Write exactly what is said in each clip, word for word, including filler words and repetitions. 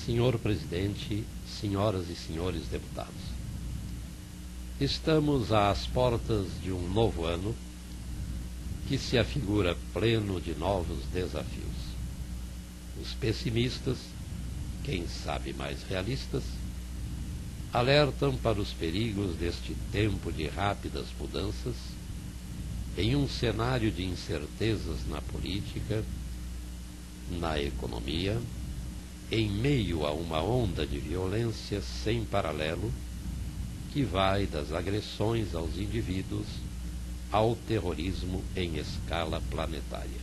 Senhor Presidente, senhoras e senhores deputados, estamos às portas de um novo ano que se afigura pleno de novos desafios. Os pessimistas, quem sabe mais realistas, alertam para os perigos deste tempo de rápidas mudanças em um cenário de incertezas na política, na economia, em meio a uma onda de violência sem paralelo que vai das agressões aos indivíduos ao terrorismo em escala planetária.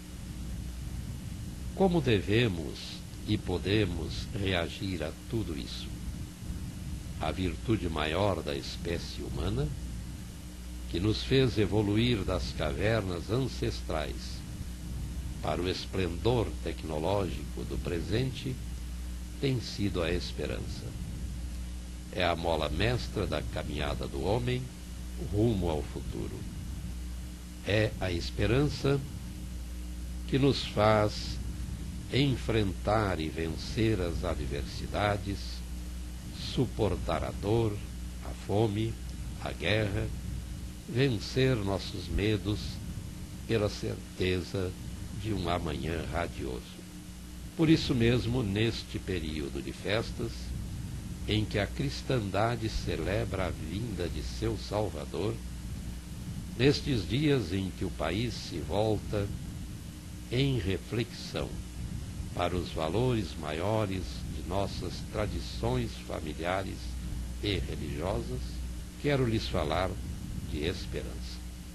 Como devemos e podemos reagir a tudo isso? A virtude maior da espécie humana, que nos fez evoluir das cavernas ancestrais para o esplendor tecnológico do presente, tem sido a esperança. É a mola mestra da caminhada do homem rumo ao futuro. É a esperança que nos faz enfrentar e vencer as adversidades, suportar a dor, a fome, a guerra, vencer nossos medos pela certeza de um amanhã radioso. Por isso mesmo, neste período de festas, em que a cristandade celebra a vinda de seu Salvador, nestes dias em que o país se volta em reflexão para os valores maiores de nossas tradições familiares e religiosas, quero lhes falar de esperança.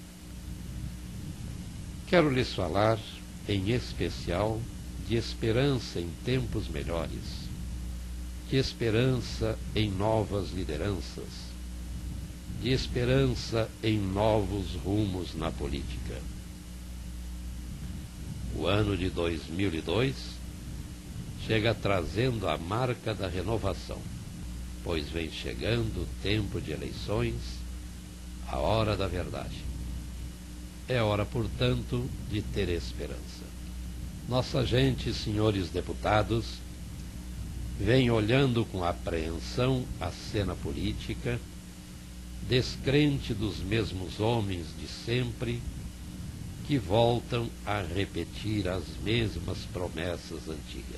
Quero lhes falar, em especial, de esperança em tempos melhores, de esperança em novas lideranças, de esperança em novos rumos na política. O ano de dois mil e dois chega trazendo a marca da renovação, pois vem chegando o tempo de eleições, a hora da verdade. É hora, portanto, de ter esperança. Nossa gente, senhores deputados, vem olhando com apreensão a cena política, descrente dos mesmos homens de sempre, que voltam a repetir as mesmas promessas antigas.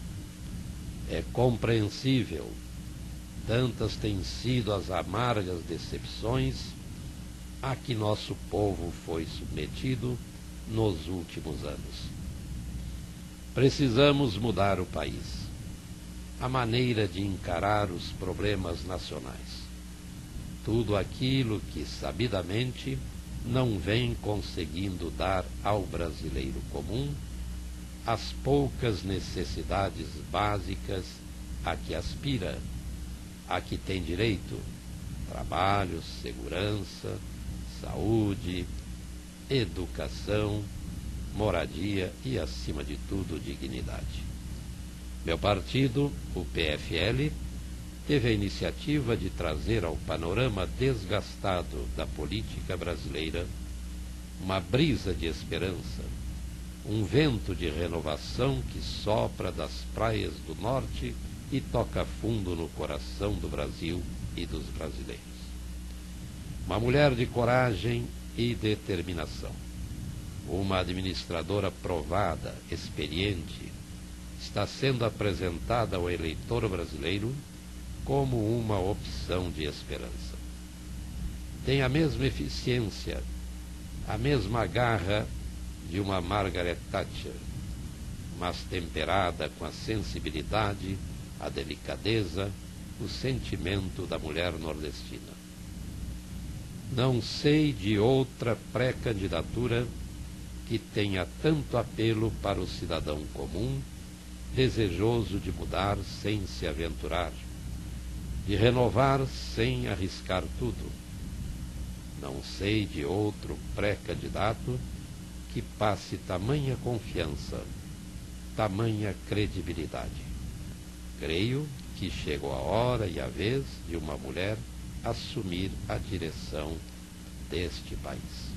É compreensível, tantas têm sido as amargas decepções a que nosso povo foi submetido nos últimos anos. Precisamos mudar o país, a maneira de encarar os problemas nacionais. Tudo aquilo que, sabidamente, não vem conseguindo dar ao brasileiro comum as poucas necessidades básicas a que aspira, a que tem direito: trabalho, segurança, saúde, educação, moradia e, acima de tudo, dignidade. Meu partido, o P F L, teve a iniciativa de trazer ao panorama desgastado da política brasileira uma brisa de esperança, um vento de renovação que sopra das praias do norte e toca fundo no coração do Brasil e dos brasileiros. Uma mulher de coragem e determinação, uma administradora provada, experiente, está sendo apresentada ao eleitor brasileiro como uma opção de esperança. Tem a mesma eficiência, a mesma garra de uma Margaret Thatcher, mas temperada com a sensibilidade, a delicadeza, o sentimento da mulher nordestina. Não sei de outra pré-candidatura que tenha tanto apelo para o cidadão comum, desejoso de mudar sem se aventurar, de renovar sem arriscar tudo. Não sei de outro pré-candidato que passe tamanha confiança, tamanha credibilidade. Creio que chegou a hora e a vez de uma mulher assumir a direção deste país.